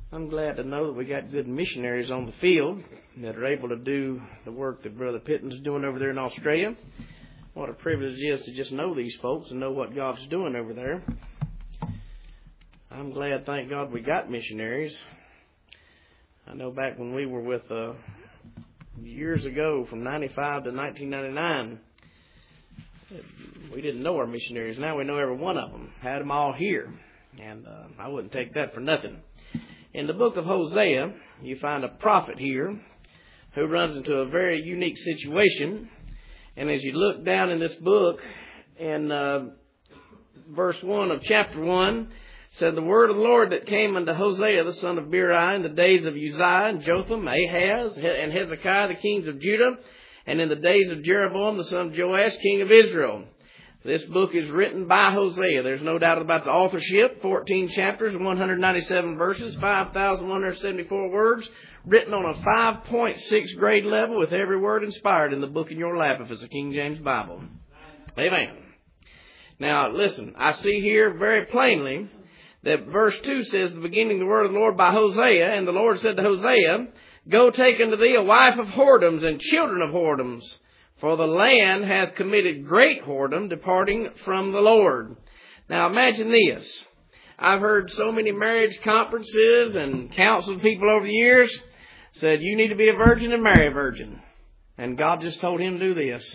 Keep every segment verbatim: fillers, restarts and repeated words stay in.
I'm glad to know that we got good missionaries on the field that are able to do the work that Brother Pitten's doing over there in Australia. What a privilege it is to just know these folks and know what God's doing over there. I'm glad, thank God, we got missionaries. I know back when we were with, uh, years ago, from ninety-five to nineteen ninety-nine, we didn't know our missionaries. Now we know every one of them. Had them all here. And uh, I wouldn't take that for nothing. In the book of Hosea, you find a prophet here who runs into a very unique situation. And as you look down in this book, in uh, verse one of chapter one, said, "The word of the Lord that came unto Hosea the son of Beeri in the days of Uzziah and Jotham, Ahaz, and Hezekiah, the kings of Judah, and in the days of Jeroboam the son of Joash, king of Israel." This book is written by Hosea. There's no doubt about the authorship. fourteen chapters, one hundred ninety-seven verses, five thousand one hundred seventy-four words, written on a five point six grade level with every word inspired in the book in your lap if it's a King James Bible. Amen. Now, listen, I see here very plainly that verse two says, "The beginning of the word of the Lord by Hosea, and the Lord said to Hosea, Go take unto thee a wife of whoredoms and children of whoredoms. For the land hath committed great whoredom, departing from the Lord." Now imagine this. I've heard so many marriage conferences and counseled people over the years said, you need to be a virgin and marry a virgin. And God just told him to do this.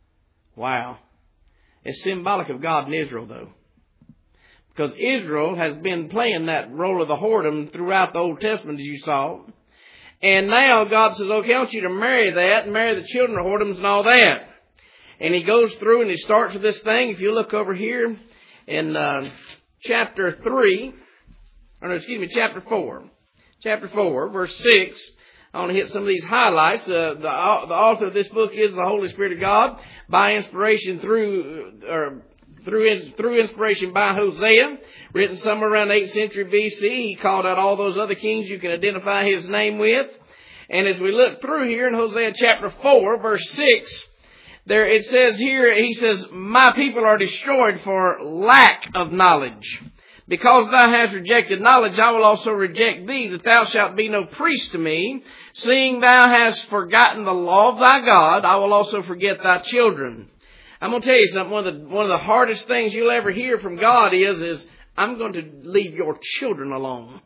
Wow. It's symbolic of God and Israel, though. Because Israel has been playing that role of the whoredom throughout the Old Testament, as you saw. And now God says, okay, I want you to marry that and marry the children of whoredoms and all that. And he goes through and he starts with this thing. If you look over here in uh, chapter three, or no, excuse me, chapter four. Chapter four, verse six. I want to hit some of these highlights. Uh, the, the author of this book is the Holy Spirit of God by inspiration through, or Through, through inspiration by Hosea, written somewhere around the eighth century B C. He called out all those other kings you can identify his name with. And as we look through here in Hosea chapter four, verse six, there it says here, he says, "My people are destroyed for lack of knowledge. Because thou hast rejected knowledge, I will also reject thee, that thou shalt be no priest to me. Seeing thou hast forgotten the law of thy God, I will also forget thy children." I'm going to tell you something. One of the one of the hardest things you'll ever hear from God is, is I'm going to leave your children alone.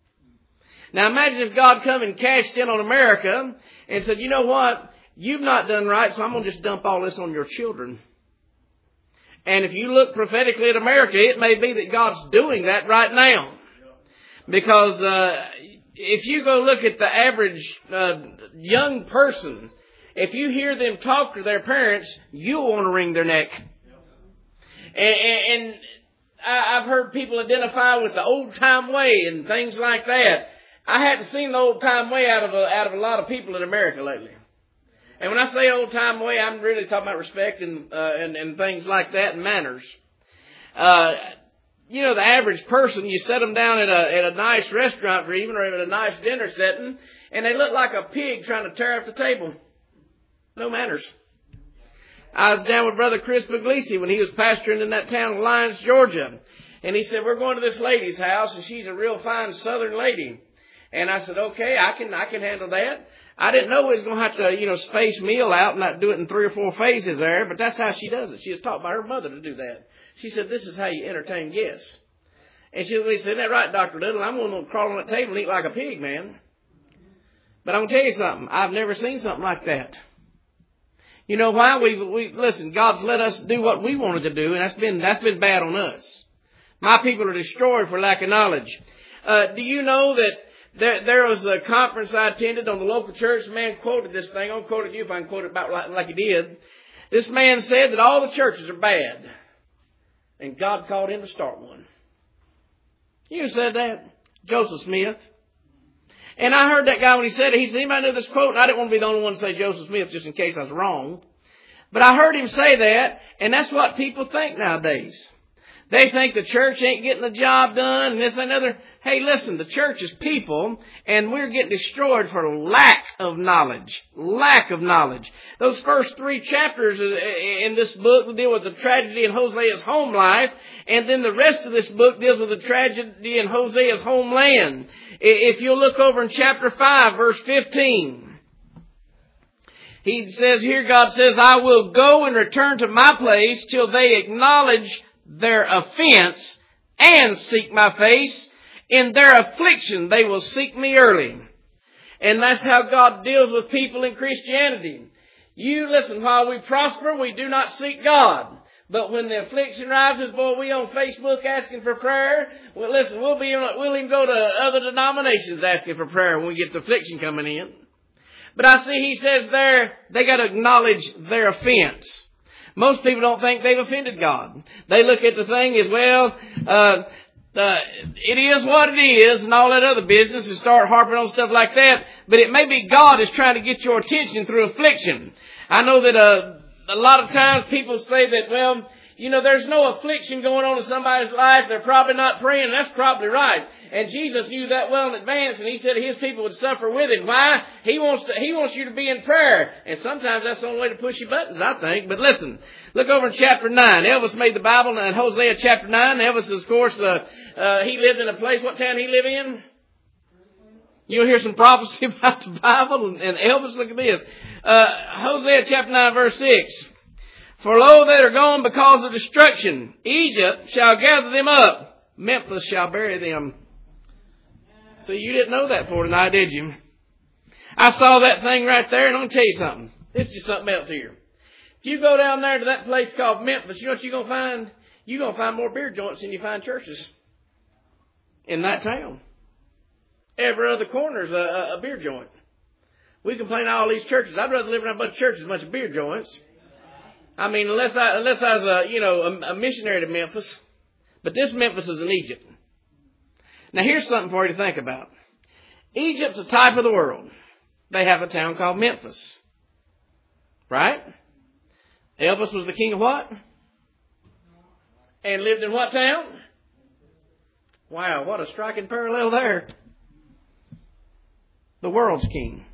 Now imagine if God come and cashed in on America and said, you know what? You've not done right, so I'm going to just dump all this on your children. And if you look prophetically at America, it may be that God's doing that right now. Because uh, if you go look at the average uh, young person, if you hear them talk to their parents, you'll want to wring their neck. And, and, and I've heard people identify with the old-time way and things like that. I hadn't seen the old-time way out of a, out of a lot of people in America lately. And when I say old-time way, I'm really talking about respect and, uh, and, and things like that and manners. Uh, you know, the average person, you set them down at a, at a nice restaurant or even or at a nice dinner setting, and they look like a pig trying to tear up the table. No manners. I was down with Brother Chris Puglisi when he was pastoring in that town of Lyons, Georgia. And he said, we're going to this lady's house, and she's a real fine southern lady. And I said, okay, I can I can handle that. I didn't know we was going to have to, you know, space meal out and not do it in three or four phases there, but that's how she does it. She was taught by her mother to do that. She said, this is how you entertain guests. And she said, isn't that right, Doctor Little? I'm going to crawl on that table and eat like a pig, man. But I'm going to tell you something. I've never seen something like that. You know why? We we listen, God's let us do what we wanted to do, and that's been that's been bad on us. My people are destroyed for lack of knowledge. Uh, do you know that there, there was a conference I attended on the local church? The man quoted this thing. I'll quote it to you if I can quote it about like, like he did. This man said that all the churches are bad, and God called him to start one. You said that? Joseph Smith. And I heard that guy when he said it. He said, anybody know this quote? And I didn't want to be the only one to say Joseph Smith just in case I was wrong. But I heard him say that, and that's what people think nowadays. They think the church ain't getting the job done and this and other. Hey, listen, the church is people, and we're getting destroyed for lack of knowledge. Lack of knowledge. Those first three chapters in this book deal with the tragedy in Hosea's home life, and then the rest of this book deals with the tragedy in Hosea's homeland. If you'll look over in chapter five, verse fifteen, he says here, God says, I will go and return to my place till they acknowledge their offense and seek my face. In their affliction, they will seek me early. And that's how God deals with people in Christianity. You listen, while we prosper, we do not seek God. But when the affliction rises, boy, we on Facebook asking for prayer. Well, listen, we'll be, we'll even go to other denominations asking for prayer when we get the affliction coming in. But I see he says there, they got to acknowledge their offense. Most people don't think they've offended God. They look at the thing as, well, uh, uh, it is what it is and all that other business, and start harping on stuff like that. But it may be God is trying to get your attention through affliction. I know that uh, a lot of times people say that, well, you know, there's no affliction going on in somebody's life. They're probably not praying. That's probably right. And Jesus knew that well in advance, and he said his people would suffer with it. Why? He wants to, he wants you to be in prayer. And sometimes that's the only way to push your buttons, I think. But listen, look over in chapter nine. Elvis made the Bible in Hosea chapter nine. Elvis, of course, uh, uh, he lived in a place. What town he live in? You'll hear some prophecy about the Bible. And Elvis, look at this. Uh, Hosea chapter nine, verse six. For lo, they are gone because of destruction. Egypt shall gather them up. Memphis shall bury them. So you didn't know that for tonight, did you? I saw that thing right there, and I'm going to tell you something. This is something else here. If you go down there to that place called Memphis, you know what you're going to find? You're going to find more beer joints than you find churches in that town. Every other corner is a, a beer joint. We complain all these churches. I'd rather live in a bunch of churches than a bunch of beer joints. I mean, unless I, unless I was a, you know, a, a missionary to Memphis. But this Memphis is in Egypt. Now here's something for you to think about. Egypt's a type of the world. They have a town called Memphis. Right? Elvis was the king of what? And lived in what town? Wow, what a striking parallel there. The world's king.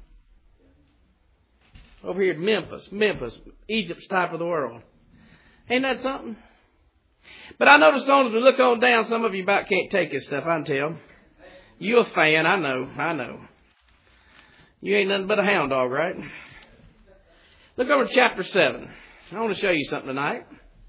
Over here at Memphis, Memphis, Egypt's type of the world. Ain't that something? But I notice on as we look on down, some of you about can't take this stuff, I can tell. You a fan, I know, I know. You ain't nothing but a hound dog, right? Look over to chapter seven. I want to show you something tonight.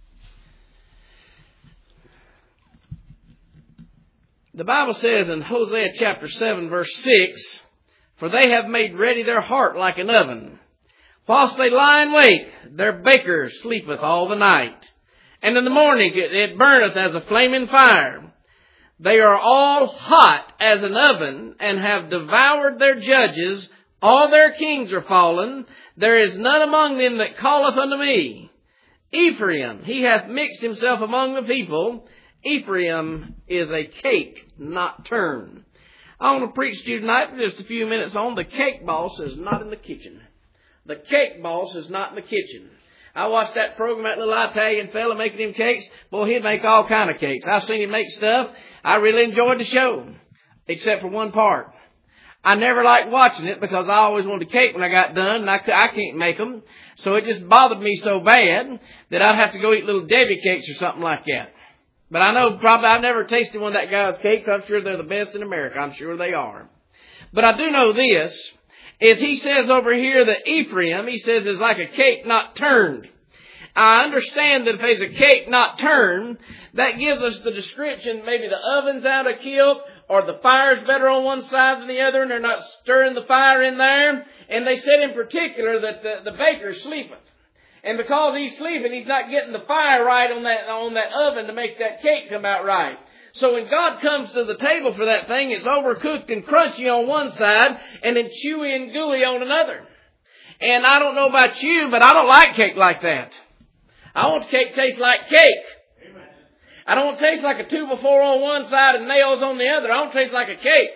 The Bible says in Hosea chapter seven, verse six, for they have made ready their heart like an oven. Whilst they lie in wait, their baker sleepeth all the night. And in the morning it burneth as a flaming fire. They are all hot as an oven, and have devoured their judges. All their kings are fallen. There is none among them that calleth unto me. Ephraim, he hath mixed himself among the people. Ephraim is a cake not turned. I want to preach to you tonight for just a few minutes on the cake boss is not in the kitchen. The cake boss is not in the kitchen. I watched that program, that little Italian fella making him cakes. Boy, he'd make all kind of cakes. I've seen him make stuff. I really enjoyed the show, except for one part. I never liked watching it because I always wanted a cake when I got done, and I, I can't make them. So it just bothered me so bad that I'd have to go eat little Debbie cakes or something like that. But I know probably I've never tasted one of that guy's cakes. I'm sure they're the best in America. I'm sure they are. But I do know this. Is he says over here that Ephraim, he says, is like a cake not turned. I understand that if there's a cake not turned, that gives us the description, maybe the oven's out of kilt, or the fire's better on one side than the other, and they're not stirring the fire in there. And they said in particular that the, the baker sleepeth. And because he's sleeping, he's not getting the fire right on that, on that oven to make that cake come out right. So when God comes to the table for that thing, it's overcooked and crunchy on one side and then chewy and gooey on another. And I don't know about you, but I don't like cake like that. I want the cake to taste like cake. Amen. I don't want it to taste like a two by four on one side and nails on the other. I want it to taste like a cake.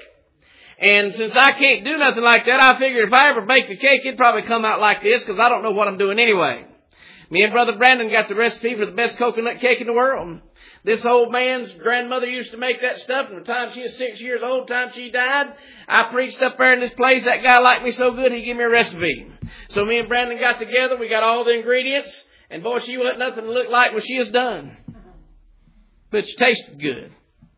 And since I can't do nothing like that, I figured if I ever baked a cake, it'd probably come out like this because I don't know what I'm doing anyway. Me and Brother Brandon got the recipe for the best coconut cake in the world. This old man's grandmother used to make that stuff from the time she was six years old, the time she died. I preached up there in this place. That guy liked me so good, he gave me a recipe. So me and Brandon got together. We got all the ingredients. And boy, she wasn't nothing to look like what she has done. But she tasted good.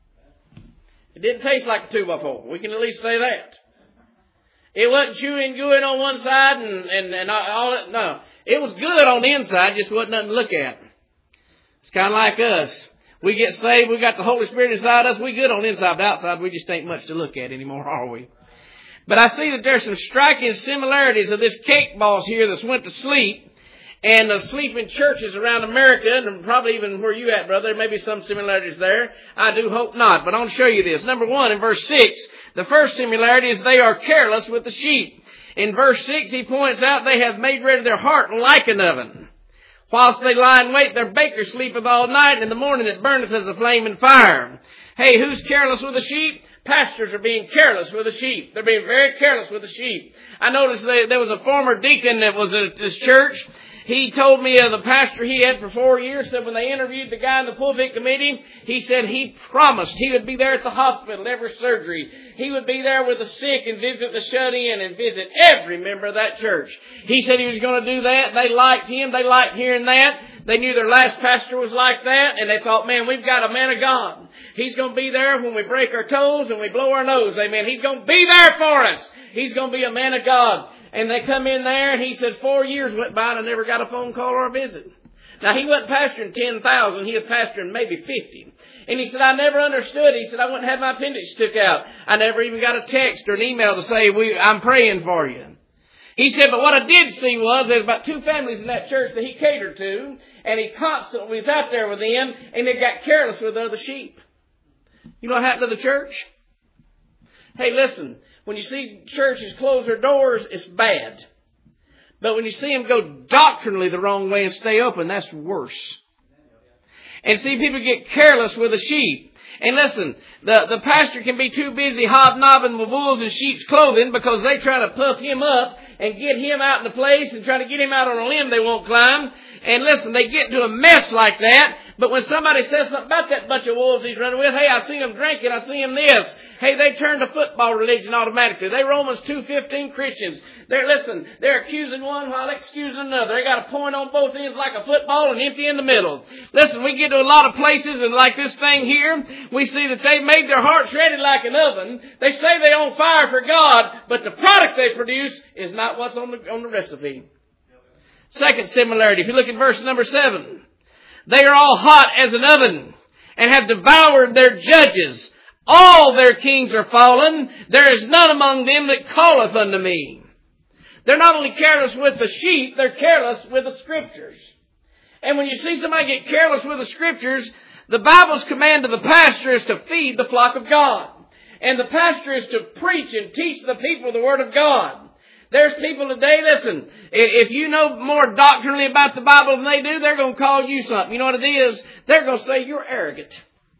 It didn't taste like a two by four. We can at least say that. It wasn't chewing good on one side and, and, and all that. No. It was good on the inside, just wasn't nothing to look at. It's kind of like us. We get saved, we got the Holy Spirit inside us, we good on the inside, but outside we just ain't much to look at anymore, are we? But I see that there's some striking similarities of this cake boss here that's went to sleep and asleep in churches around America, and probably even where you at, brother. There may be some similarities there. I do hope not, but I'll show you this. Number one, in verse six, the first similarity is they are careless with the sheep. In verse six, he points out they have made ready their heart like an oven. Whilst they lie in wait, their baker sleepeth all night, and in the morning it burneth as a flaming fire. Hey, who's careless with the sheep? Pastors are being careless with the sheep. They're being very careless with the sheep. I noticed that there was a former deacon that was at this church. He told me of the pastor he had for four years, said when they interviewed the guy in the pulpit committee, he said he promised he would be there at the hospital, every surgery. He would be there with the sick and visit the shut-in and visit every member of that church. He said he was going to do that. They liked him. They liked hearing that. They knew their last pastor was like that, and they thought, man, we've got a man of God. He's going to be there when we break our toes and we blow our nose. Amen. He's going to be there for us. He's going to be a man of God. And they come in there, and he said four years went by and I never got a phone call or a visit. Now, he wasn't pastoring ten thousand. He was pastoring maybe fifty. And he said, I never understood. He said, I wouldn't have my appendix took out. I never even got a text or an email to say, we, I'm praying for you. He said, but what I did see was there's about two families in that church that he catered to, and he constantly was out there with them, and they got careless with the other sheep. You know what happened to the church? Hey, listen. When you see churches close their doors, it's bad. But when you see them go doctrinally the wrong way and stay open, that's worse. And see people get careless with the sheep. And listen, the, the pastor can be too busy hobnobbing with wolves in sheep's clothing because they try to puff him up and get him out in the place and try to get him out on a limb they won't climb. And listen, they get into a mess like that. But when somebody says something about that bunch of wolves he's running with, hey, I see them drinking, I see them this. Hey, they turn to football religion automatically. They Romans two fifteen Christians. They're, listen, they're accusing one while excusing another. They got a point on both ends like a football and empty in the middle. Listen, we get to a lot of places and like this thing here, we see that they made their hearts ready like an oven. They say they're on fire for God, but the product they produce is not what's on the, on the recipe. Second similarity, if you look at verse number seven, they are all hot as an oven and have devoured their judges. All their kings are fallen. There is none among them that calleth unto me. They're not only careless with the sheep, they're careless with the Scriptures. And when you see somebody get careless with the Scriptures, the Bible's command to the pastor is to feed the flock of God. And the pastor is to preach and teach the people the Word of God. There's people today, listen, if you know more doctrinally about the Bible than they do, they're going to call you something. You know what it is? They're going to say you're arrogant.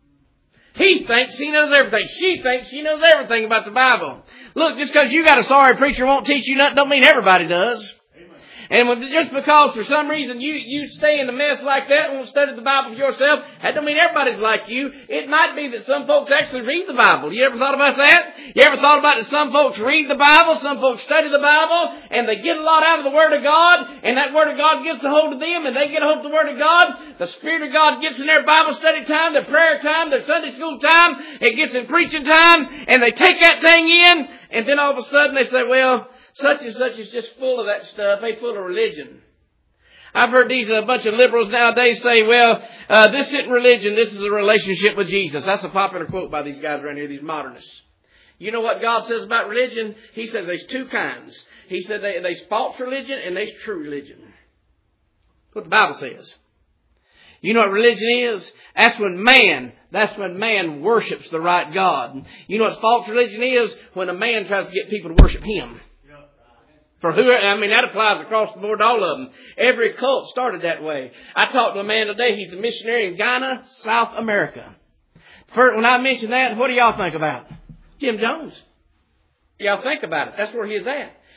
He thinks he knows everything. She thinks she knows everything about the Bible. Look, just because you got a sorry preacher won't teach you nothing, don't mean everybody does. And when, just because for some reason you, you stay in a mess like that and won't study the Bible for yourself, that don't mean everybody's like you. It might be that some folks actually read the Bible. You ever thought about that? You ever thought about that some folks read the Bible, some folks study the Bible, and they get a lot out of the Word of God, and that Word of God gets a hold of them, and they get a hold of the Word of God. The Spirit of God gets in their Bible study time, their prayer time, their Sunday school time. It gets in preaching time, and they take that thing in, and then all of a sudden they say, well, such and such is just full of that stuff. They full of religion. I've heard these a bunch of liberals nowadays say, well, uh, this isn't religion. This is a relationship with Jesus. That's a popular quote by these guys around here, these modernists. You know what God says about religion? He says there's two kinds. He said they, there's false religion and there's true religion. That's what the Bible says. You know what religion is? That's when man, that's when man worships the right God. You know what false religion is? When a man tries to get people to worship him. For who, I mean, that applies across the board to all of them. Every cult started that way. I talked to a man today, he's a missionary in Ghana, South America. First, when I mention that, what do y'all think about? Jim Jones. Y'all think about it. That's where he is at.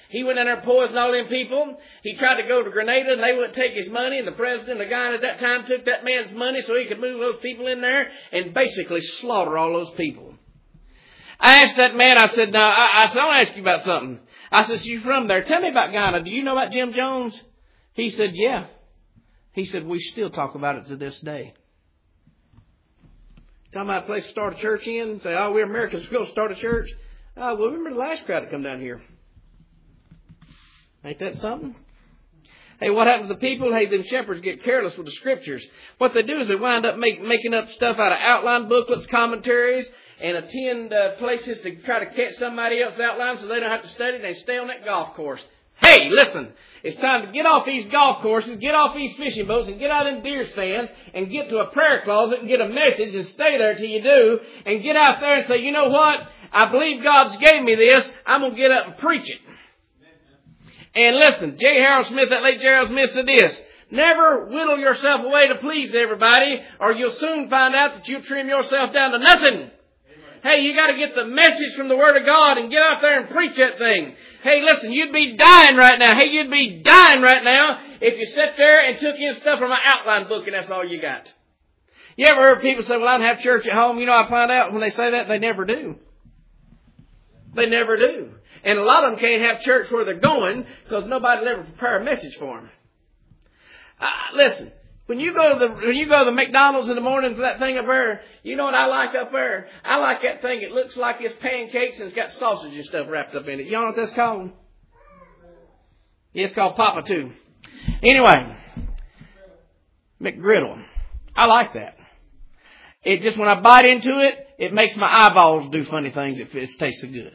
He went in there and poisoned all them people. He tried to go to Grenada and they wouldn't take his money. And the president, the guy at that time, took that man's money so he could move those people in there and basically slaughter all those people. I asked that man, I said, now, I, I said, I want to ask you about something. I said, so you from there. Tell me about Ghana. Do you know about Jim Jones? He said, yeah. He said, we still talk about it to this day. Talking about a place to start a church in. Say, oh, we're Americans. We're going to start a church. Oh, well, remember the last crowd that come down here. Ain't that something? Hey, what happens to people? Hey, them shepherds get careless with the scriptures. What they do is they wind up make, making up stuff out of outline booklets, commentaries, and attend uh, places to try to catch somebody else's outline so they don't have to study. They stay on that golf course. Hey, listen, it's time to get off these golf courses, get off these fishing boats, and get out in deer stands, and get to a prayer closet and get a message and stay there till you do, and get out there and say, you know what? I believe God's gave me this. I'm going to get up and preach it. And listen, J. Harold Smith, that late J. Harold Smith said this, never whittle yourself away to please everybody, or you'll soon find out that you'll trim yourself down to nothing. Hey, you got to get the message from the Word of God and get out there and preach that thing. Hey, listen, you'd be dying right now. Hey, you'd be dying right now if you sat there and took in stuff from an outline book and that's all you got. You ever heard people say, well, I don't have church at home? You know, I find out when they say that, they never do. They never do. And a lot of them can't have church where they're going because nobody will ever prepare a message for them. Uh, listen. When you go to the when you go to the McDonald's in the morning for that thing up there, you know what I like up there? I like that thing. It looks like it's pancakes and it's got sausage and stuff wrapped up in it. You know what that's called? Yeah, it's called Papa too. Anyway, McGriddle. I like that. It just when I bite into it, it makes my eyeballs do funny things. It, it tastes so good.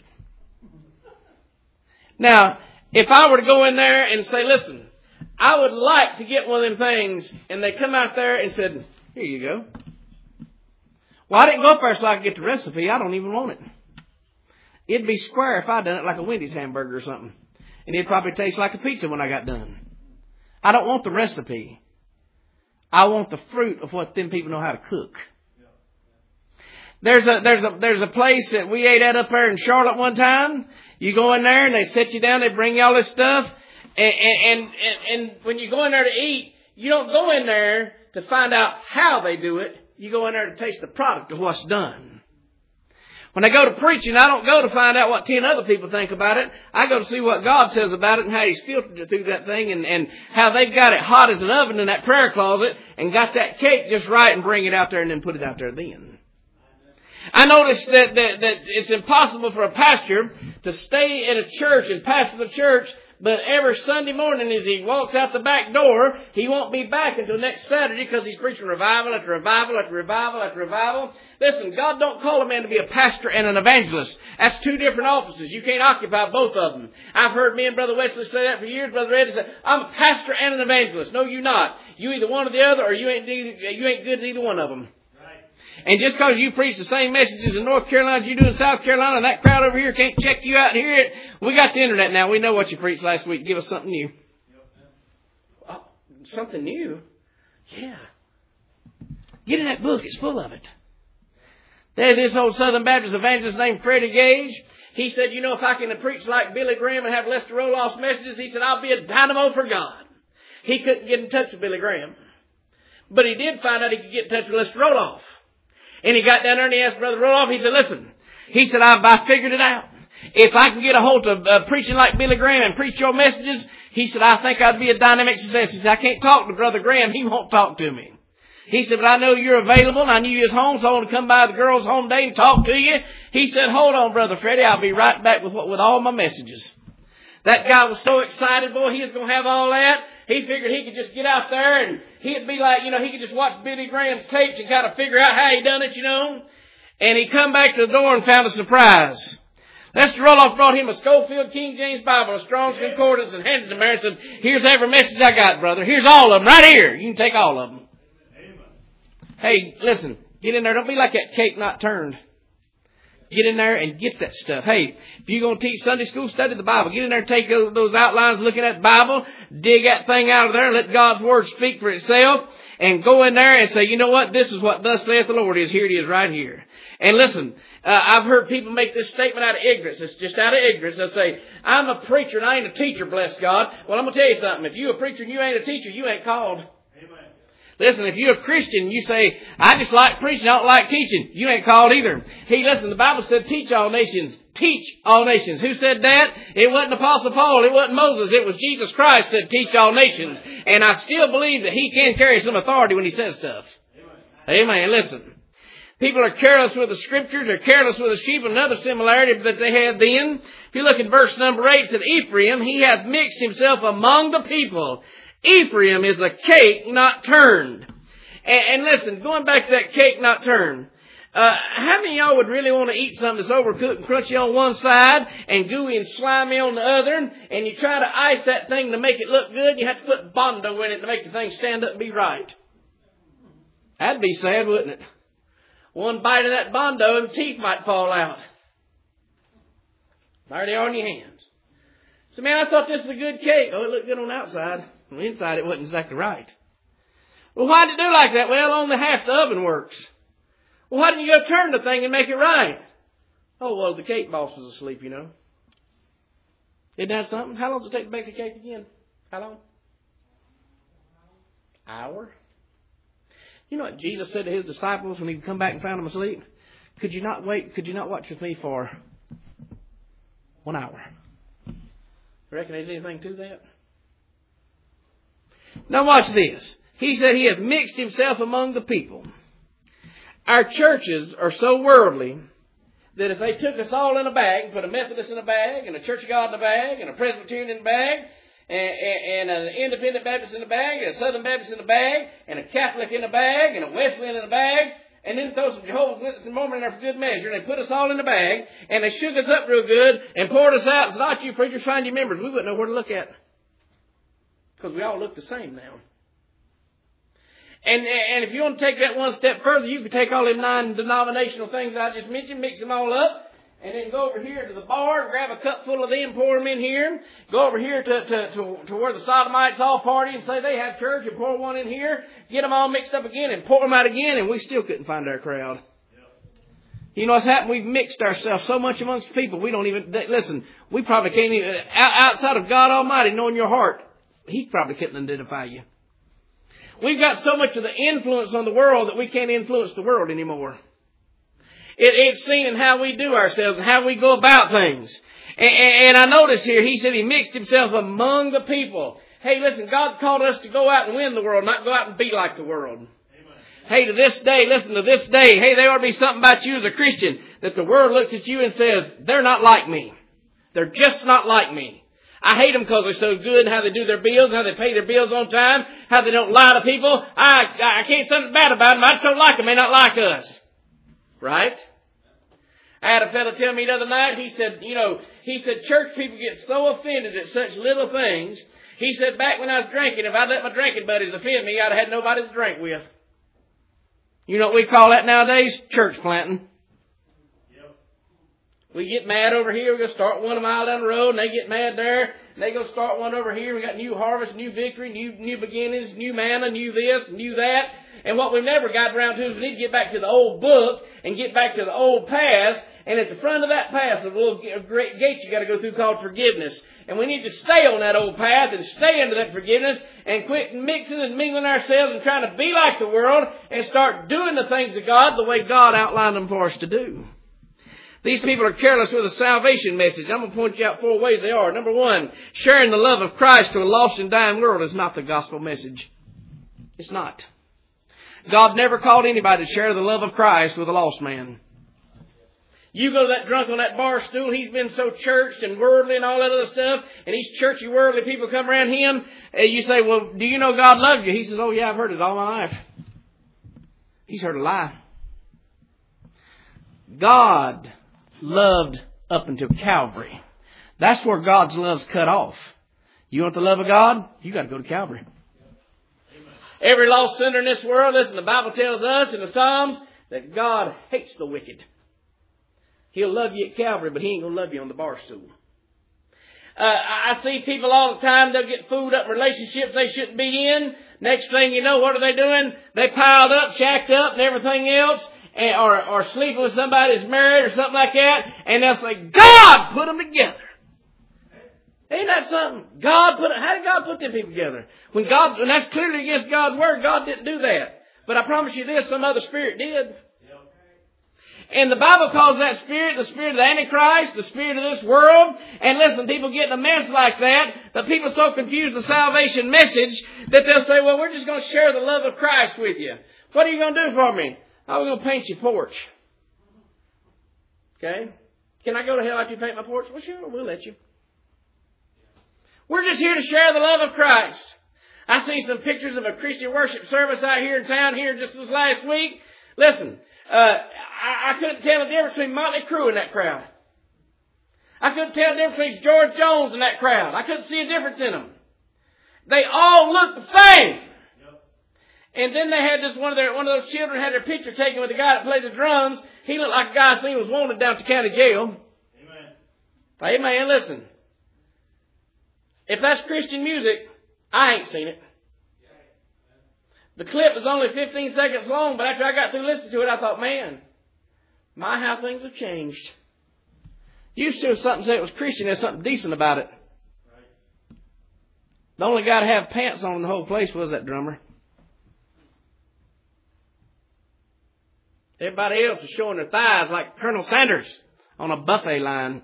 Now, if I were to go in there and say, listen, I would like to get one of them things, and they come out there and said, here you go. Well, I didn't go up there so I could get the recipe. I don't even want it. It'd be square if I done it like a Wendy's hamburger or something. And it'd probably taste like a pizza when I got done. I don't want the recipe. I want the fruit of what them people know how to cook. There's a, there's a, there's a place that we ate at up there in Charlotte one time. You go in there and they set you down, they bring you all this stuff. And, and, and, and when you go in there to eat, you don't go in there to find out how they do it. You go in there to taste the product of what's done. When I go to preaching, I don't go to find out what ten other people think about it. I go to see what God says about it and how He's filtered it through that thing and, and how they've got it hot as an oven in that prayer closet and got that cake just right and bring it out there and then put it out there then. I noticed that, that, that it's impossible for a pastor to stay at a church and pastor the church, but every Sunday morning as he walks out the back door, he won't be back until next Saturday because he's preaching revival after revival after revival after revival. Listen, God don't call a man to be a pastor and an evangelist. That's two different offices. You can't occupy both of them. I've heard me and Brother Wesley say that for years. Brother Eddie said, I'm a pastor and an evangelist. No, you're not. You either one or the other, or you ain't, you ain't good at either one of them. And just because you preach the same messages in North Carolina as you do in South Carolina, and that crowd over here can't check you out and hear it, we got the internet now. We know what you preached last week. Give us something new. Oh, something new? Yeah. Get in that book. It's full of it. There's this old Southern Baptist evangelist named Freddie Gage. He said, you know, if I can preach like Billy Graham and have Lester Roloff's messages, he said, I'll be a dynamo for God. He couldn't get in touch with Billy Graham. But he did find out he could get in touch with Lester Roloff. And he got down there and he asked Brother Roloff, he said, listen, he said, I've, I figured it out. If I can get a hold of uh, preaching like Billy Graham and preach your messages, he said, I think I'd be a dynamic success. He said, I can't talk to Brother Graham. He won't talk to me. He said, but I know you're available and I knew you was home, so I want to come by the girls' home day and talk to you. He said, hold on, Brother Freddie. I'll be right back with with all my messages. That guy was so excited, boy, he was going to have all that. He figured he could just get out there and he'd be like, you know, he could just watch Billy Graham's tapes and kind of figure out how he done it, you know. And he come back to the door and found a surprise. Lester Roloff brought him a Schofield King James Bible, a Strong's Concordance, and handed him there and said, here's every message I got, brother. Here's all of them right here. You can take all of them. Amen. Hey, listen, get in there. Don't be like that cake not turned. Get in there and get that stuff. Hey, if you're going to teach Sunday school, study the Bible. Get in there and take those, those outlines, look at that Bible, dig that thing out of there and let God's Word speak for itself. And go in there and say, you know what? This is what thus saith the Lord is. Here it is right here. And listen, uh, I've heard people make this statement out of ignorance. It's just out of ignorance. They'll say, I'm a preacher and I ain't a teacher, bless God. Well, I'm going to tell you something. If you're a preacher and you ain't a teacher, you ain't called. Amen. Listen, if you're a Christian and you say, I just like preaching, I don't like teaching, you ain't called either. Hey, listen, the Bible said teach all nations. Teach all nations. Who said that? It wasn't Apostle Paul. It wasn't Moses. It was Jesus Christ said teach all nations. And I still believe that he can carry some authority when he says stuff. Amen. Amen. Listen. People are careless with the Scriptures. They're careless with the sheep. Another similarity that they had then. If you look at verse number eight, it said, Ephraim, he hath mixed himself among the people. Ephraim is a cake not turned. And, and listen, going back to that cake not turned. Uh, how many of y'all would really want to eat something that's overcooked and crunchy on one side and gooey and slimy on the other? And you try to ice that thing to make it look good. You have to put Bondo in it to make the thing stand up and be right. That'd be sad, wouldn't it? One bite of that Bondo and teeth might fall out. There they are in your hands. So, man, I thought this was a good cake. Oh, it looked good on the outside. On the inside, it wasn't exactly right. Well, why did it do like that? Well, only half the oven works. Well, why didn't you go turn the thing and make it right? Oh, well, the cake boss was asleep, you know. Isn't that something? How long does it take to bake the cake again? How long? Hour? You know what Jesus said to his disciples when he come back and found them asleep? Could you not wait? Could you not watch with me for one hour? You reckon there's anything to that? Now watch this. He said he hath mixed himself among the people. Our churches are so worldly that if they took us all in a bag, put a Methodist in a bag, and a Church of God in a bag, and a Presbyterian in a bag, And, and, and an Independent Baptist in a bag, and a Southern Baptist in a bag, and a Catholic in a bag, and a Wesleyan in a bag, and then throw some Jehovah's Witnesses and Mormon in there for good measure, and they put us all in a bag, and they shook us up real good, and poured us out, and said, "Not you preachers, find your members." We wouldn't know where to look at. Because we all look the same now. And, and if you want to take that one step further, you can take all them nine denominational things I just mentioned, mix them all up, and then go over here to the bar, grab a cup full of them, pour them in here. Go over here to, to, to, to where the Sodomites all party and say they have church and pour one in here. Get them all mixed up again and pour them out again, and we still couldn't find our crowd. You know what's happened? We've mixed ourselves so much amongst people, we don't even, listen, we probably can't even, outside of God Almighty knowing your heart, He probably couldn't identify you. We've got so much of the influence on the world that we can't influence the world anymore. It, it's seen in how we do ourselves and how we go about things. And, and I notice here, he said he mixed himself among the people. Hey, listen, God called us to go out and win the world, not go out and be like the world. Amen. Hey, to this day, listen to this day, hey, there ought to be something about you as a Christian that the world looks at you and says, they're not like me. They're just not like me. I hate them because they're so good and how they do their bills, how they pay their bills on time, how they don't lie to people. I, I can't say something bad about them. I just don't like them. They not like us. Right? I had a fellow tell me the other night, he said, you know, he said church people get so offended at such little things. He said back when I was drinking, if I'd let my drinking buddies offend me, I'd have had nobody to drink with. You know what we call that nowadays? Church planting. Yep. We get mad over here, we go start one a mile down the road, and they get mad there, and they go start one over here. We got new harvest, new victory, new new beginnings, new manna, new this, new that. And what we've never got around to is we need to get back to the old book and get back to the old path. And at the front of that path, there's a little great gate you got to go through called forgiveness. And we need to stay on that old path and stay into that forgiveness and quit mixing and mingling ourselves and trying to be like the world and start doing the things of God the way God outlined them for us to do. These people are careless with a salvation message. I'm going to point you out four ways they are. Number one, sharing the love of Christ to a lost and dying world is not the gospel message. It's not. God never called anybody to share the love of Christ with a lost man. You go to that drunk on that bar stool, he's been so churched and worldly and all that other stuff, and these churchy, worldly people come around him, and you say, well, do you know God loves you? He says, oh yeah, I've heard it all my life. He's heard a lie. God loved up until Calvary. That's where God's love's cut off. You want the love of God? You got to go to Calvary. Every lost sinner in this world, listen, the Bible tells us in the Psalms that God hates the wicked. He'll love you at Calvary, but He ain't going to love you on the bar stool. Uh, I see people all the time, they'll get fooled up in relationships they shouldn't be in. Next thing you know, what are they doing? They piled up, shacked up and everything else. and, or, or sleeping with somebody that's married or something like that, and they'll say, God put them together. Ain't that something? God put, how did God put them people together? When God, and that's clearly against God's word, God didn't do that. But I promise you this, some other spirit did. And the Bible calls that spirit the spirit of the Antichrist, the spirit of this world. And listen, people get in a mess like that, that people so confuse the salvation message that they'll say, well, we're just going to share the love of Christ with you. What are you going to do for me? I'm going to paint your porch. Okay? Can I go to hell after you paint my porch? Well, sure, we'll let you. We're just here to share the love of Christ. I see some pictures of a Christian worship service out here in town here just this last week. Listen, uh, I, I couldn't tell the difference between Motley Crue in that crowd. I couldn't tell the difference between George Jones in that crowd. I couldn't see a difference in them. They all looked the same. Yep. And then they had this one of their one of those children had their picture taken with the guy that played the drums. He looked like a guy I seen was wanted down to county jail. Amen. Amen. Listen. If that's Christian music, I ain't seen it. The clip was only fifteen seconds long, but after I got through listening to it, I thought, man, my how things have changed. Used to have something say it was Christian, there's something decent about it. The only guy to have pants on in the whole place was that drummer. Everybody else was showing their thighs like Colonel Sanders on a buffet line.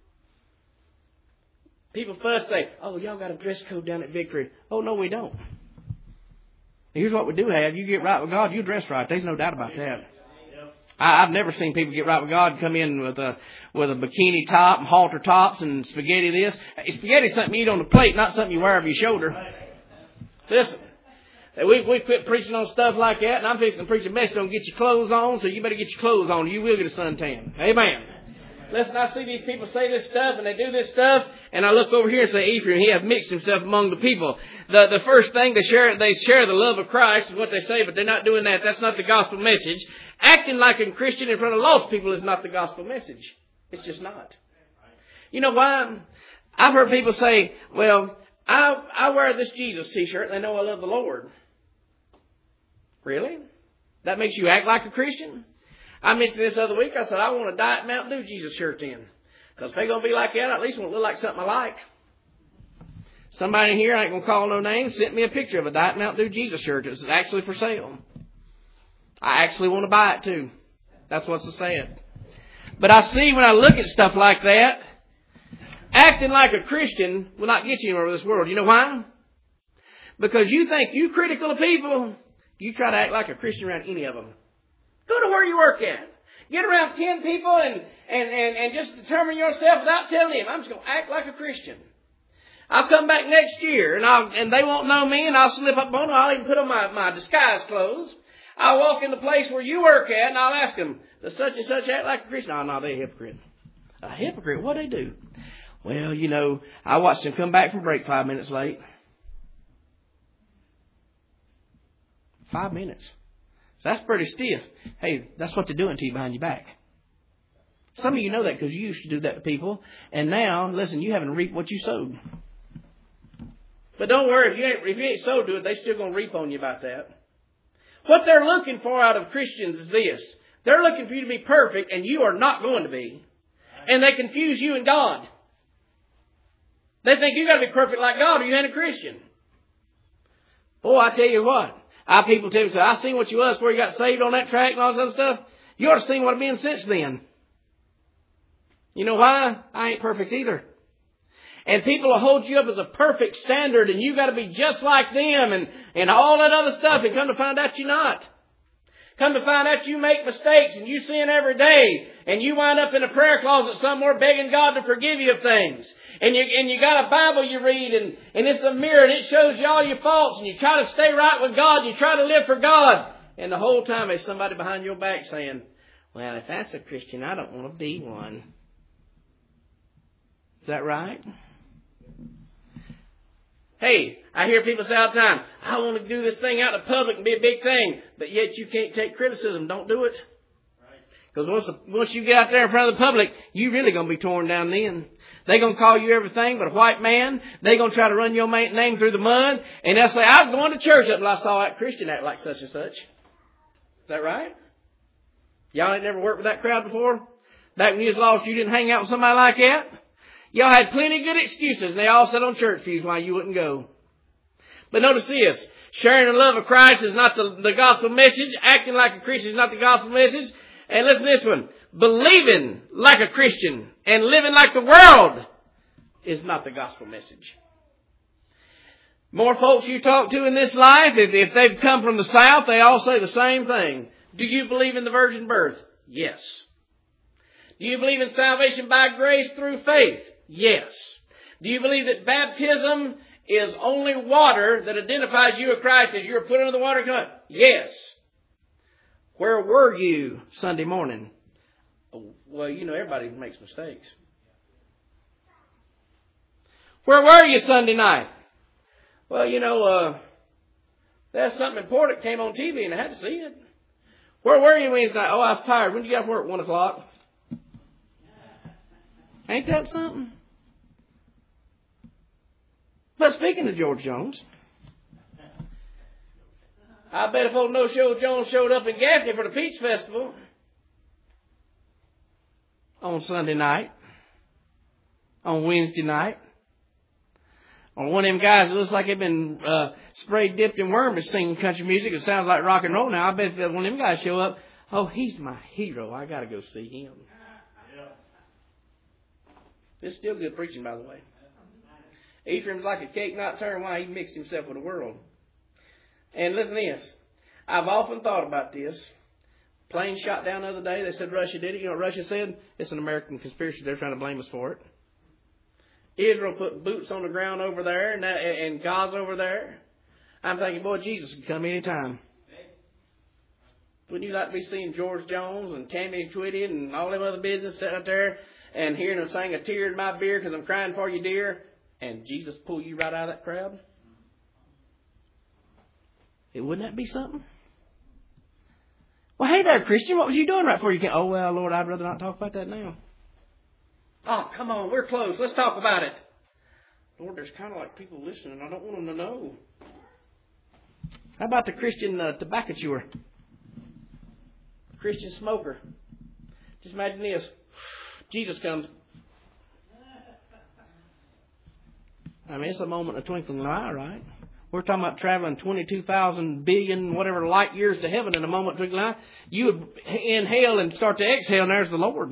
People first say, oh, y'all got a dress code down at Victory. Oh, no, we don't. Here's what we do have. You get right with God, you dress right. There's no doubt about that. I, I've never seen people get right with God and come in with a with a bikini top and halter tops and spaghetti this. Spaghetti's something you eat on the plate, not something you wear over your shoulder. Listen, we we quit preaching on stuff like that, and I'm fixing to preach a message on get your clothes on, so you better get your clothes on. You will get a suntan. Amen. Listen, I see these people say this stuff and they do this stuff, and I look over here and say, Ephraim, he have mixed himself among the people. The the first thing they share, they share the love of Christ is what they say, but they're not doing that. That's not the gospel message. Acting like a Christian in front of lost people is not the gospel message. It's just not. You know why? I've heard people say, well, I I wear this Jesus t-shirt and they know I love the Lord. Really? That makes you act like a Christian? I mentioned this other week. I said, I want a Diet Mountain Dew Jesus shirt in. Because if they're going to be like that, I at least want to look like something I like. Somebody in here, I ain't going to call no names, sent me a picture of a Diet Mountain Dew Jesus shirt. It's actually for sale. I actually want to buy it too. That's what's said. But I see when I look at stuff like that, acting like a Christian will not get you anywhere with this world. You know why? Because you think you critical of people, you try to act like a Christian around any of them. Go to where you work at. Get around ten people and, and, and, and just determine yourself without telling them, I'm just going to act like a Christian. I'll come back next year and I'll, and they won't know me and I'll slip up on them. I'll even put on my, my disguise clothes. I'll walk in the place where you work at and I'll ask them, does such and such act like a Christian? Oh, no, they're a hypocrite. A hypocrite? What do they do? Well, you know, I watched them come back from break five minutes late. Five minutes. So that's pretty stiff. Hey, that's what they're doing to you behind your back. Some of you know that because you used to do that to people. And now, listen, you haven't reaped what you sowed. But don't worry, if you ain't, if you ain't sowed to it, they're still going to reap on you about that. What they're looking for out of Christians is this. They're looking for you to be perfect, and you are not going to be. And they confuse you and God. They think you got to be perfect like God or you ain't a Christian. Boy, I tell you what. I people tell me, so I seen what you was before you got saved on that track and all this other stuff. You ought to seen what I've been since then. You know why? I ain't perfect either. And people will hold you up as a perfect standard and you got to be just like them and, and all that other stuff, and come to find out you're not. Come to find out you make mistakes and you sin every day and you wind up in a prayer closet somewhere begging God to forgive you of things. And you, and you got a Bible you read and, and it's a mirror and it shows you all your faults and you try to stay right with God and you try to live for God. And the whole time there's somebody behind your back saying, well, if that's a Christian, I don't want to be one. Is that right? Hey, I hear people say all the time, I want to do this thing out in public and be a big thing, but yet you can't take criticism. Don't do it. Because once, once you get out there in front of the public, you're really going to be torn down then. They're going to call you everything but a white man. They're going to try to run your name through the mud. And they'll say, I was going to church until I saw that Christian act like such and such. Is that right? Y'all ain't never worked with that crowd before? Back when you was lost, you didn't hang out with somebody like that? Y'all had plenty of good excuses, and they all sat on church pews why you wouldn't go. But notice this. Sharing the love of Christ is not the, the gospel message. Acting like a Christian is not the gospel message. And listen to this one. Believing like a Christian and living like the world is not the gospel message. More folks you talk to in this life, if, if they've come from the South, they all say the same thing. Do you believe in the virgin birth? Yes. Do you believe in salvation by grace through faith? Yes. Do you believe that baptism is only water that identifies you of Christ as you're put under the water cup? Yes. Where were you Sunday morning? Well, you know, everybody makes mistakes. Where were you Sunday night? Well, you know, uh, there's something important came on T V and I had to see it. Where were you Wednesday night? Oh, I was tired. When did you get off work? One o'clock. Ain't that something? But speaking of George Jones, I bet if old No-Show Jones showed up in Gaffney for the Peach Festival on Sunday night, on Wednesday night, or one of them guys that looks like they've been uh, sprayed, dipped in worm is singing country music. It sounds like rock and roll now. I bet if one of them guys show up, oh, he's my hero. I got to go see him. It's still good preaching, by the way. Ephraim's like a cake not turned white. He mixed himself with the world. And listen to this. I've often thought about this. Plane shot down the other day. They said Russia did it. You know what Russia said? It's an American conspiracy. They're trying to blame us for it. Israel put boots on the ground over there and, that, and Gaza over there. I'm thinking, boy, Jesus can come anytime. Wouldn't you like to be seeing George Jones and Tammy Twitty and all them other business out there and hearing them sing a tear in my beer because I'm crying for you, dear, and Jesus pull you right out of that crowd? It wouldn't that be something? Well, hey there, Christian, what was you doing right before you came? Oh, well, Lord, I'd rather not talk about that now. Oh, come on, we're close. Let's talk about it. Lord, there's kind of like people listening. I don't want them to know. How about the Christian uh, tobacco chewer? Christian smoker. Just imagine this. Jesus comes. I mean, it's a moment of twinkling of an eye, right? We're talking about traveling twenty-two thousand billion, whatever, light years to heaven in a moment of twinkling of an eye. You would inhale and start to exhale, and there's the Lord.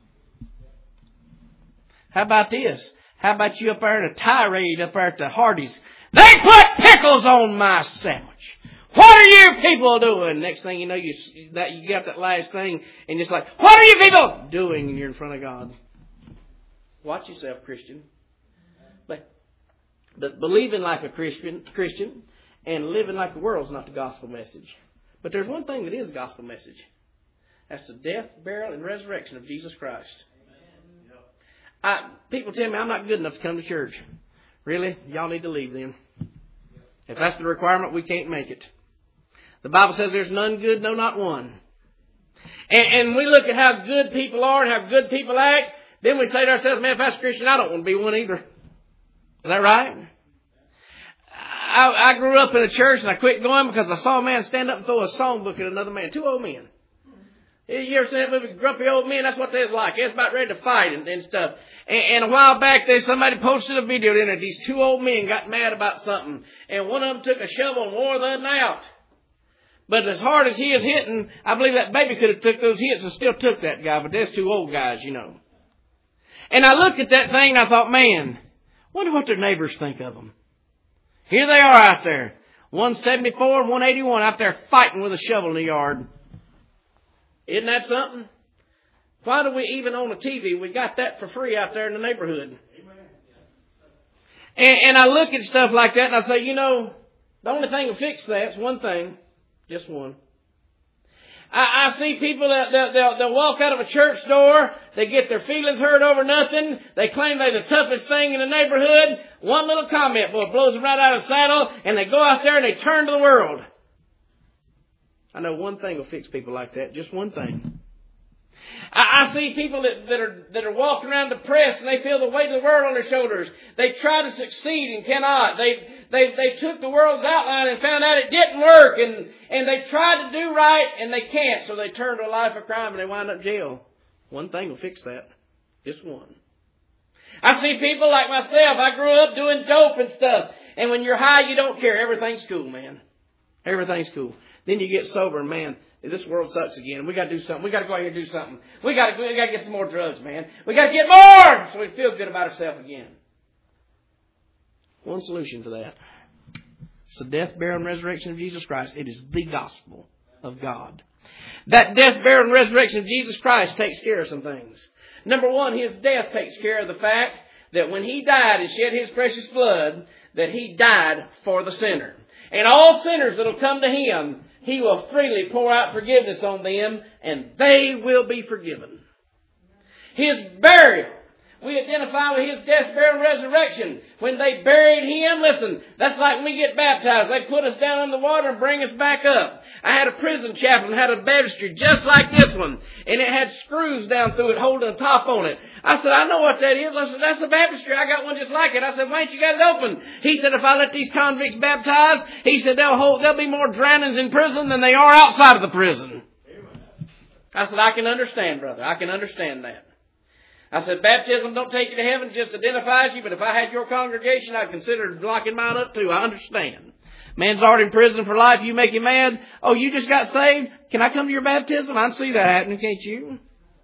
How about this? How about you up there in a tirade up there at the Hardee's? They put pickles on my sandwich. What are you people doing? Next thing you know, you that you got that last thing, and it's like, what are you people doing? And you're in front of God. Watch yourself, Christian. But but believing like a Christian, Christian, and living like the world is not the gospel message. But there's one thing that is the gospel message. That's the death, burial, and resurrection of Jesus Christ. I, people tell me I'm not good enough to come to church. Really? Y'all need to leave then. If that's the requirement, we can't make it. The Bible says there's none good, no, not one. And, and we look at how good people are and how good people act. Then we say to ourselves, man, if that's a Christian, I don't want to be one either. Is that right? I, I grew up in a church and I quit going because I saw a man stand up and throw a songbook at another man. Two old men. You ever seen that movie, Grumpy Old Men? That's what they was like. They was about ready to fight and, and stuff. And, and a while back, there somebody posted a video in it. These two old men got mad about something. And one of them took a shovel and wore the other out. But as hard as he is hitting, I believe that baby could have took those hits and still took that guy. But there's two old guys, you know. And I looked at that thing and I thought, man, wonder what their neighbors think of them. Here they are out there. one seventy-four and one eighty-one out there fighting with a shovel in the yard. Isn't that something? Why do we even own a T V? We got that for free out there in the neighborhood. And, and I look at stuff like that and I say, you know, the only thing to fix that is one thing. Just one. I, I see people that they'll, they'll, they'll walk out of a church door. They get their feelings hurt over nothing. They claim they're the toughest thing in the neighborhood. One little comment, boy, blows them right out of the saddle. And they go out there and they turn to the world. I know one thing will fix people like that. Just one thing. I, I see people that, that are that are walking around depressed and they feel the weight of the world on their shoulders. They try to succeed and cannot. They they they took the world's outline and found out it didn't work, and and they tried to do right and they can't. So they turn to a life of crime and they wind up in jail. One thing will fix that. Just one. I see people like myself. I grew up doing dope and stuff. And when you're high, you don't care. Everything's cool, man. Everything's cool. Then you get sober, and man, this world sucks again. We got to do something. We got to go out here and do something. We got to we got to get some more drugs, man. We got to get more so we feel good about ourselves again. One solution for that. It's the death, burial, and resurrection of Jesus Christ. It is the gospel of God. That death, burial, and resurrection of Jesus Christ takes care of some things. Number one, His death takes care of the fact that when He died and shed His precious blood, that He died for the sinner. And all sinners that will come to Him, He will freely pour out forgiveness on them, and they will be forgiven. His burial. We identify with His death, burial, and resurrection. When they buried Him, listen, that's like when we get baptized. They put us down in the water and bring us back up. I had a prison chaplain, had a baptistry just like this one, and it had screws down through it holding a top on it. I said, I know what that is. I said, that's a baptistry. I got one just like it. I said, why ain't you got it open? He said, if I let these convicts baptize, he said, they'll hold, there'll be more drownings in prison than they are outside of the prison. I said, I can understand, brother. I can understand that. I said, baptism don't take you to heaven, just identifies you, but if I had your congregation, I'd consider locking mine up too. I understand. Man's already in prison for life. You make him mad. Oh, you just got saved? Can I come to your baptism? I see that happening, can't you?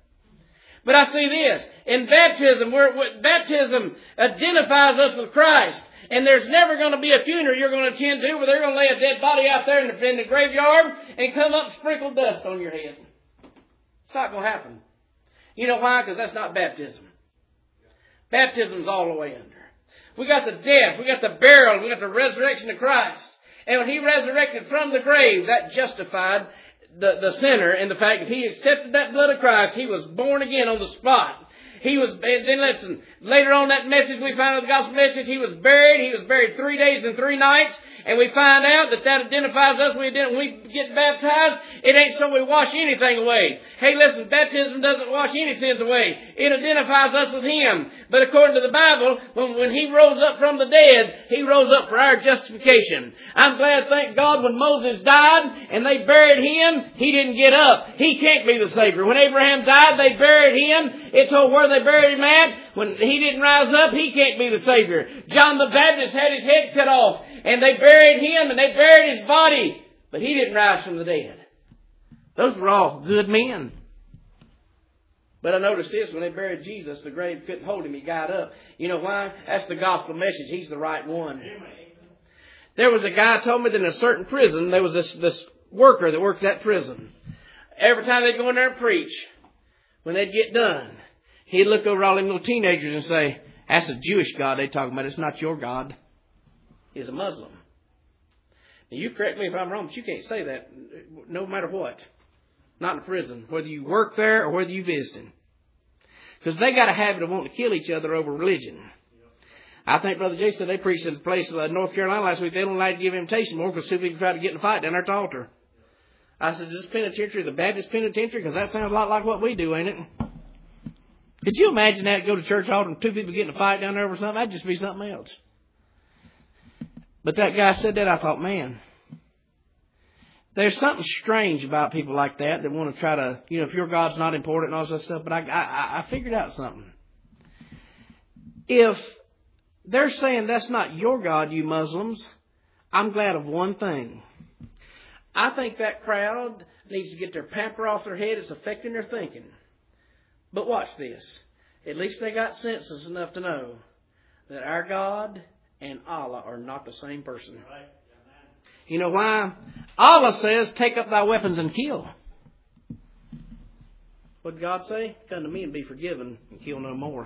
But I see this. In baptism, we're, baptism identifies us with Christ. And there's never going to be a funeral you're going to attend to where they're going to lay a dead body out there in the, in the graveyard and come up and sprinkle dust on your head. It's not going to happen. You know why? Because that's not baptism. Baptism's all the way under. We got the death, we got the burial, we got the resurrection of Christ. And when He resurrected from the grave, that justified the, the sinner in the fact that he accepted that blood of Christ, he was born again on the spot. He was, then listen, later on that message we find in the gospel message, He was buried. He was buried three days and three nights. And we find out that that identifies us. We when we get baptized, it ain't so we wash anything away. Hey, listen, baptism doesn't wash any sins away. It identifies us with Him. But according to the Bible, when, when He rose up from the dead, He rose up for our justification. I'm glad, thank God, when Moses died and they buried him, he didn't get up. He can't be the Savior. When Abraham died, they buried him. It told where they buried him at. When he didn't rise up, he can't be the Savior. John the Baptist had his head cut off. And they buried him and they buried his body. But he didn't rise from the dead. Those were all good men. But I noticed this, when they buried Jesus, the grave couldn't hold him. He got up. You know why? That's the gospel message. He's the right one. Amen. There was a guy told me that in a certain prison, there was this, this worker that worked at that prison. Every time they'd go in there and preach, when they'd get done, he'd look over all them little teenagers and say, that's a Jewish God they talking about. It's not your God. Is a Muslim. Now, you correct me if I'm wrong, but you can't say that no matter what. Not in prison. Whether you work there or whether you visit. Because they got a habit of wanting to kill each other over religion. I think Brother Jay said they preached at a place in North Carolina last week. They don't like to give invitation more because two people tried to get in a fight down there at the altar. I said, is this penitentiary the Baptist penitentiary? Because that sounds a lot like what we do, ain't it? Could you imagine that? Go to church altar and two people get in a fight down there over something? That'd just be something else. But that guy said that, I thought, man, there's something strange about people like that that want to try to, you know, if your God's not important and all that stuff. But I, I, I figured out something. If they're saying that's not your God, you Muslims, I'm glad of one thing. I think that crowd needs to get their pamper off their head. It's affecting their thinking. But watch this. At least they got senses enough to know that our God and Allah are not the same person. You know why? Allah says, take up thy weapons and kill. What did God say? Come to me and be forgiven and kill no more.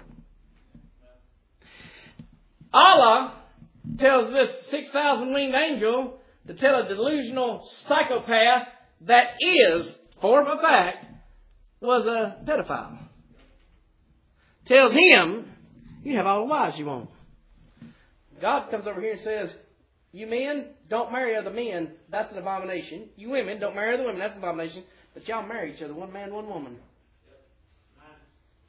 Allah tells this six thousand winged angel to tell a delusional psychopath that is, for a fact, was a pedophile. Tells him, you have all the wives you want. God comes over here and says, you men, don't marry other men. That's an abomination. You women, don't marry other women. That's an abomination. But y'all marry each other. One man, one woman.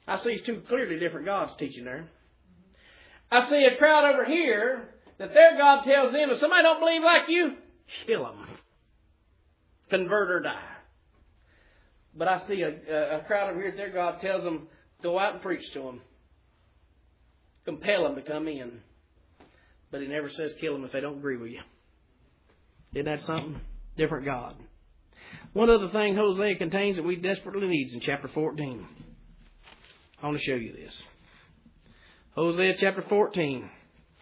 I see two clearly different gods teaching there. I see a crowd over here that their God tells them, if somebody don't believe like you, kill them. Convert or die. But I see a, a, a crowd over here that their God tells them, go out and preach to them. Compel them to come in. But He never says kill them if they don't agree with you. Isn't that something? Different God. One other thing Hosea contains that we desperately need is in chapter fourteen. I want to show you this. Hosea chapter fourteen.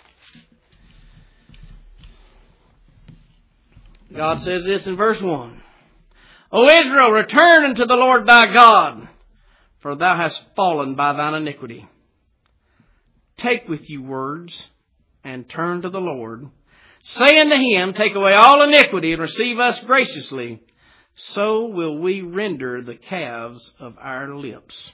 God says this in verse one. O Israel, return unto the Lord thy God, for thou hast fallen by thine iniquity. Take with you words, and turn to the Lord. Say unto Him, take away all iniquity, and receive us graciously. So will we render the calves of our lips.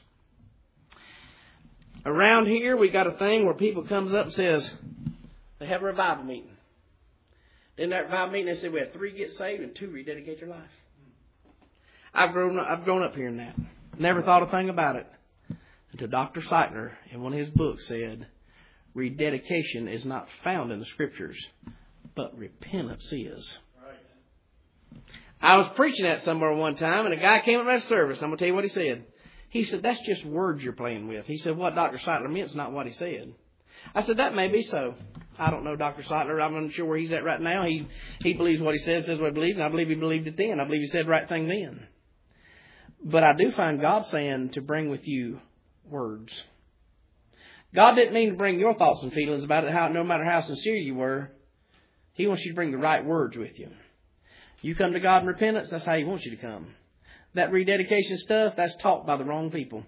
Around here, we got a thing where people comes up and says, they have a revival meeting. In that revival meeting, they say we had three get saved and two rededicate your life. I've grown up, I've grown up hearing that. Never thought a thing about it until Doctor Seitler in one of his books said, rededication is not found in the Scriptures, but repentance is. I was preaching that somewhere one time, and a guy came up at service. I'm going to tell you what he said. He said, that's just words you're playing with. He said, what Doctor Seitler meant is not what he said. I said, that may be so. I don't know Doctor Seitler. I'm not sure where he's at right now. He he believes what he says, says what he believes, and I believe he believed it then. I believe he said the right thing then. But I do find God saying to bring with you words. God didn't mean to bring your thoughts and feelings about it, how no matter how sincere you were. He wants you to bring the right words with you. You come to God in repentance, that's how He wants you to come. That rededication stuff, that's taught by the wrong people.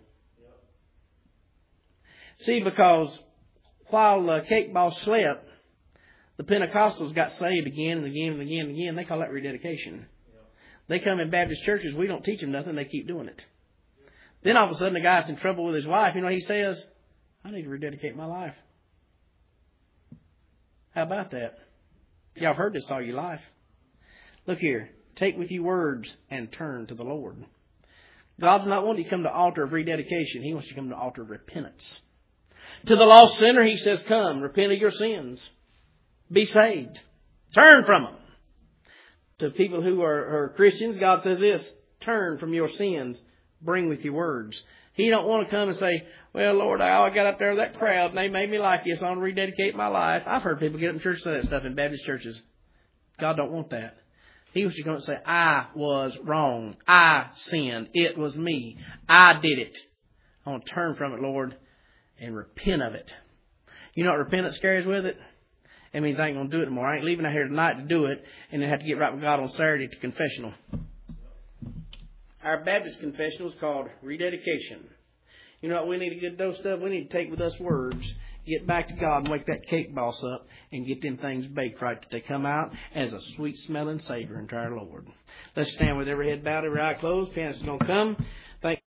See, because while uh, Cake Boss slept, the Pentecostals got saved again and again and again and again. They call that rededication. They come in Baptist churches, we don't teach them nothing, they keep doing it. Then all of a sudden the guy's in trouble with his wife. You know what he says? I need to rededicate my life. How about that? Y'all have heard this all your life. Look here. Take with you words and turn to the Lord. God's not wanting you to come to the altar of rededication. He wants you to come to the altar of repentance. To the lost sinner, He says, come, repent of your sins. Be saved. Turn from them. To people who are, are Christians, God says this, turn from your sins. Bring with you words. He don't want to come and say, well, Lord, I got up there with that crowd and they made me like you, so I want to rededicate my life. I've heard people get up in church and say that stuff in Baptist churches. God don't want that. He wants you to come and say, I was wrong. I sinned. It was me. I did it. I want to turn from it, Lord, and repent of it. You know what repentance carries with it? It means I ain't going to do it anymore. I ain't leaving out here tonight to do it and then have to get right with God on Saturday to confessional. Our Baptist confessional is called rededication. You know what we need a good dose of? We need to take with us words, get back to God and wake that Cake Boss up and get them things baked right that they come out as a sweet smelling savor unto our Lord. Let's stand with every head bowed, every eye closed. Pianist is going to come. Thank